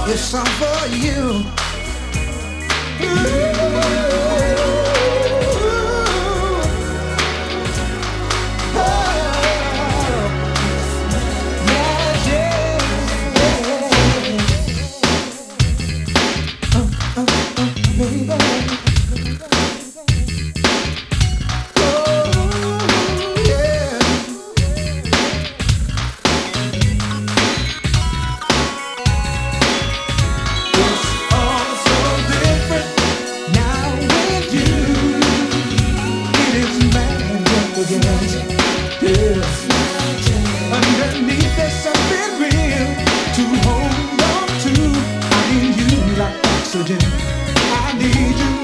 It's song for you. Underneath there's something real to hold on to. I need you like oxygen. I need you.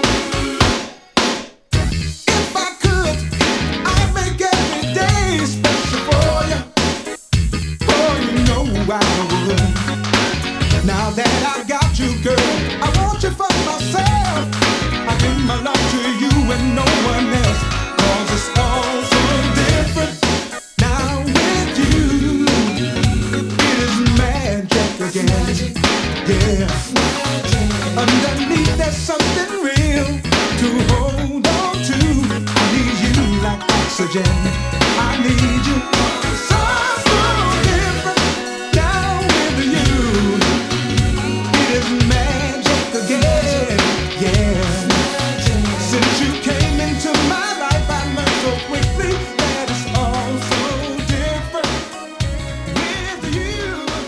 If I could, I'd make every day special for you. Oh, you know I would. Now that I got you, girl, I want you for myself. I give my life to you and no one else. 'Cause it's all so different. Now with you, it is magic again. Yeah. Underneath there's something real to hold on to. I need you like oxygen. I need you. So different. Now with you, it is magic again. Yeah. Since you came into my life, I learned so quickly that it's all so different with you.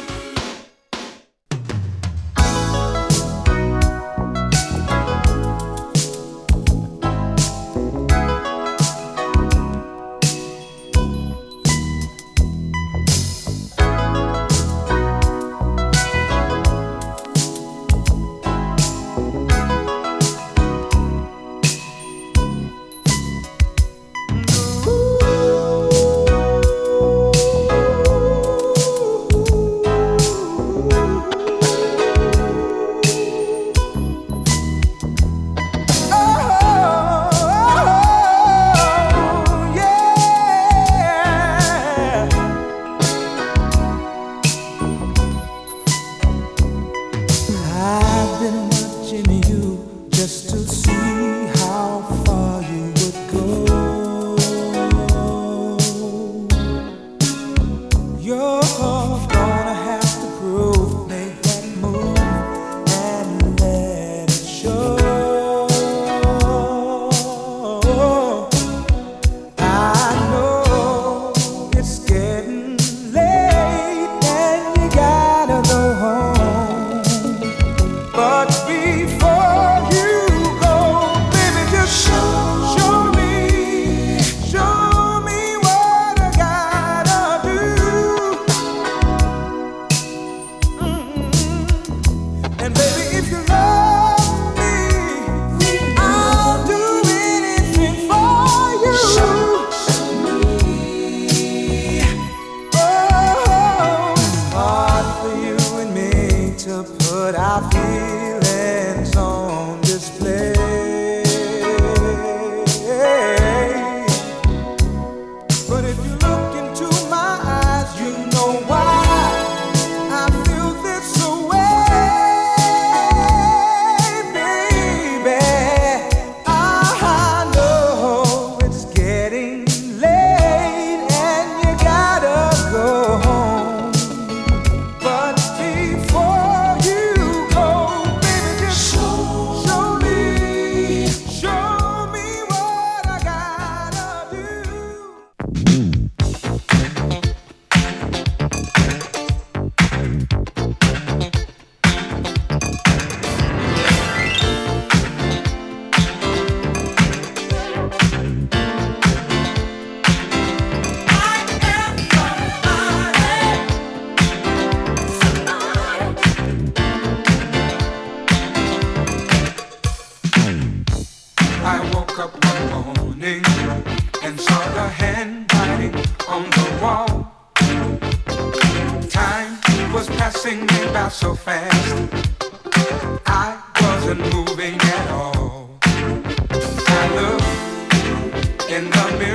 I've been watching you just to see how far you would go. You're gonna have to prove, make that move and let it show. I know it's getting late and you gotta go home. But before you go, baby, just show me what I gotta do. And baby, if you love me, I'll do anything for you. Oh, it's hard for you and me to put our feelings on display. But if you look into my eyes, you know why I feel this way, baby. I know it's getting late and you gotta go home. But before you go, baby, just show me what I gotta do. I woke up one morning and saw the handwriting on the wall. Time was passing me by so fast, I wasn't moving at all. I looked in the mirror